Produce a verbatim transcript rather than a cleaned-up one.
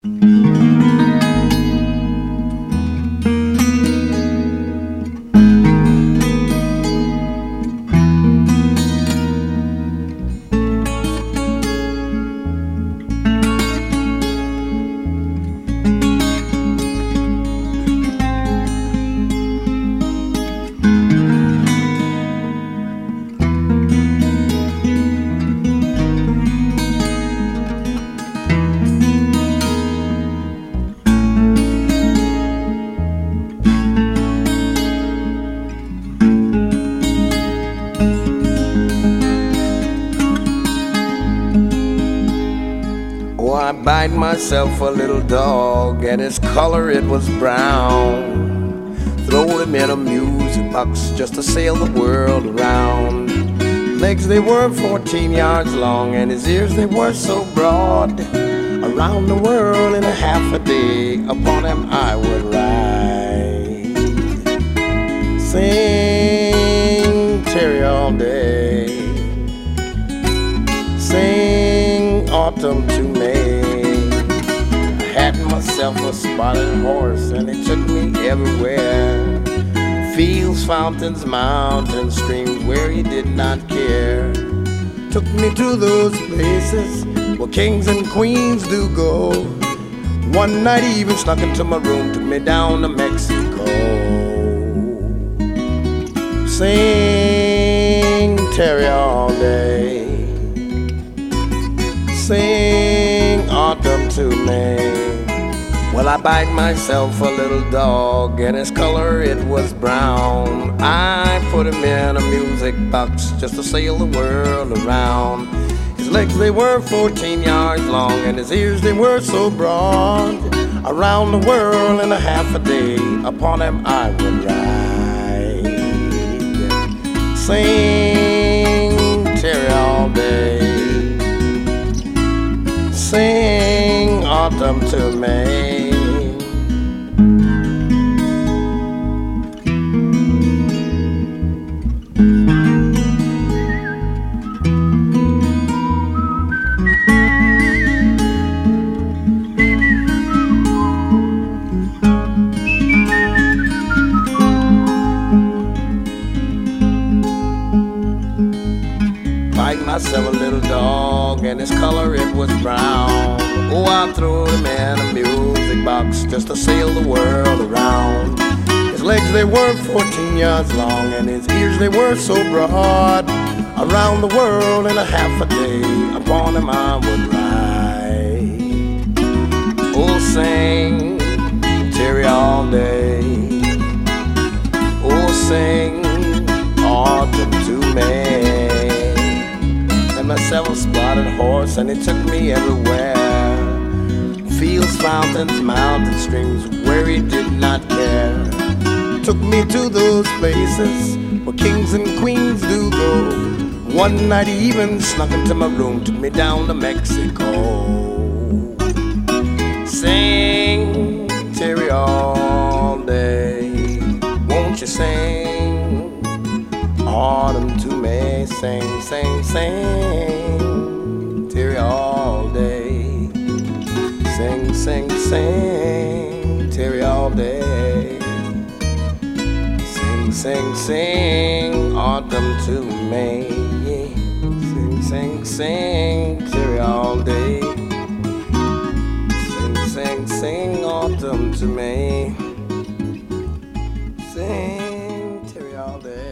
I bite myself a little dog, and his color it was brown. Throwed him in a music box just to sail the world around. Legs they were fourteen yards long, and his ears they were so broad. Around the world in a half a day, upon him I would ride. Sing Terry all day, sing autumn to May. Had myself a spotted horse, and it took me everywhere. Fields, fountains, mountains, streams where he did not care. Took me to those places where kings and queens do go. One night he even snuck into my room, took me down to Mexico. Sing Terry all day, sing autumn to me. Well, I bite myself a little dog, and his color it was brown. I put him in a music box just to sail the world around. His legs they were fourteen yards long, and his ears they were so broad. Around the world in a half a day, upon him I would ride. Sing Terry all day, sing autumn to me. Bite myself a little dog, and his color it was brown. Oh, I threw him in a music box just to sail the world around. His legs they were fourteen yards long, and his ears they were so broad. Around the world in a half a day, upon him I would ride. Oh, sing Terry all day, oh, sing autumn to me. Myself a spotted horse, and it took me everywhere. Fields, fountains, mountains, streams where he did not care. Took me to those places where kings and queens do go. One night he even snuck into my room, took me down to Mexico. Sing Terry all day, won't you sing autumn to me? Sing, sing, sing Terry all day, sing, sing, sing Terry all day, sing, sing, sing autumn to me. Sing, sing, sing Terry all day, sing, sing, sing autumn to me. Sing Terry all day.